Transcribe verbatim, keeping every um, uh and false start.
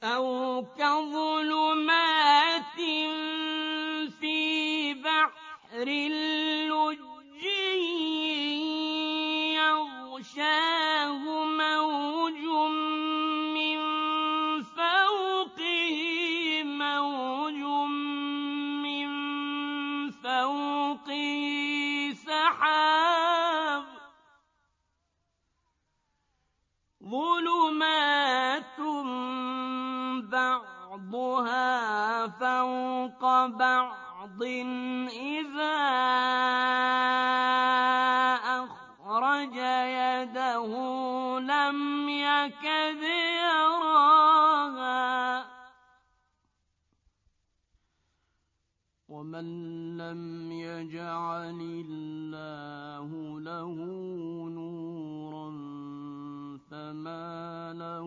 أَوْ كَظُلُمَاتٍ فِي بَحْرٍ لُجِّيٍّ يَغْشَاهُ مَوْجٌ مِّن فَوْقِهِ مَوْجٌ مِّن فَوْقِهِ سَحَابٌ ظُلُمَاتٌ بَعْضُهَا فَوْقَ بَعْضٍ إِذَا أَخْرَجَ يَدَهُ لَمْ يَكَدْ يَرَاهَا ۗ وَمَن لَّمْ يَجْعَلِ اللَّهُ لَهُ نُورًا فَمَا لَهُ